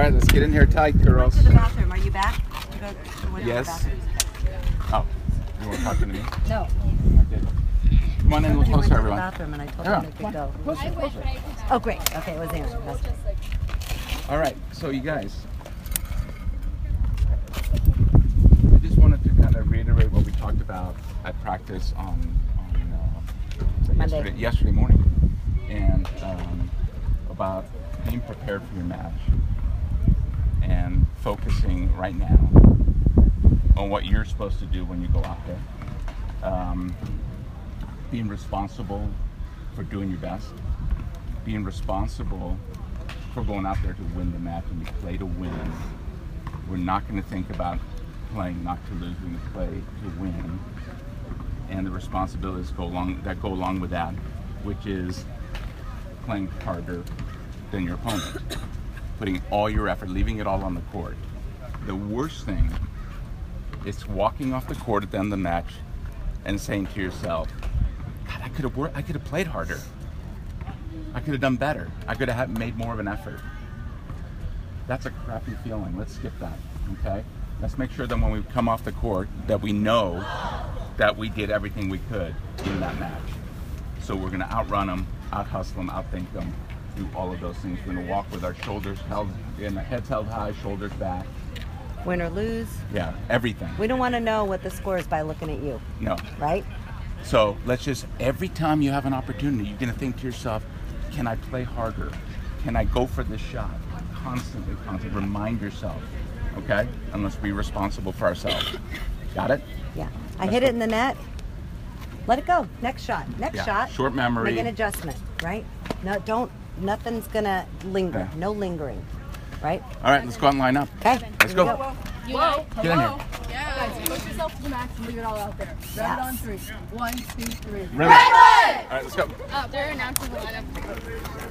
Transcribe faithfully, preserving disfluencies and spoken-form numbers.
right, let's get in here tight, girls. Go to the bathroom. Are you back? You go, you Yes. Oh, you want to talk to me? No. Okay. Come on in a little closer, went to everyone. the bathroom and I told Yeah. him they could go. Closer, closer. Oh, great. Okay, it was Aaron. That's good. All right, so you guys, I just wanted to kind of reiterate what we talked about at practice on, on uh, Monday. yesterday, yesterday morning, and um, about being prepared for your match and focusing right now on what you're supposed to do when you go out there. Um, being responsible for doing your best, being responsible for going out there to win the match, and we play to win. We're not going to think about playing not to lose. We're going to play to win, and the responsibilities go along that go along with that, which is playing harder than your opponent, putting all your effort, leaving it all on the court. The worst thing is walking off the court at the end of the match and saying to yourself, "God, I could have worked. I could have played harder. I could have done better. I could have made more of an effort." That's a crappy feeling. Let's skip that, okay? Let's make sure that when we come off the court that we know that we did everything we could in that match. So we're gonna outrun them, out-hustle them, outthink them, do all of those things. We're gonna walk with our shoulders held, and our heads held high, shoulders back. Win or lose. Yeah, everything. We don't want to know what the score is by looking at you, No. right? So let's just, every time you have an opportunity, you're gonna think to yourself, can I play harder? Can I go for this shot? Constantly, constantly remind yourself, okay? And let's be responsible for ourselves. Got it? Yeah. I Let's hit go. it in the net. Let it go. Next shot. Next Yeah. shot. Short memory. Make an adjustment, right? No, don't. Nothing's gonna linger. Yeah. No lingering, right? All right, let's go out and line up. Okay. Let's Here we go. Whoa, Get in here. yeah. Guys, push yourself to the max and leave it all out there. Rev Yes. it on three. One, two, three. Ready? All right, let's go. Oh, they're announcing the lineup.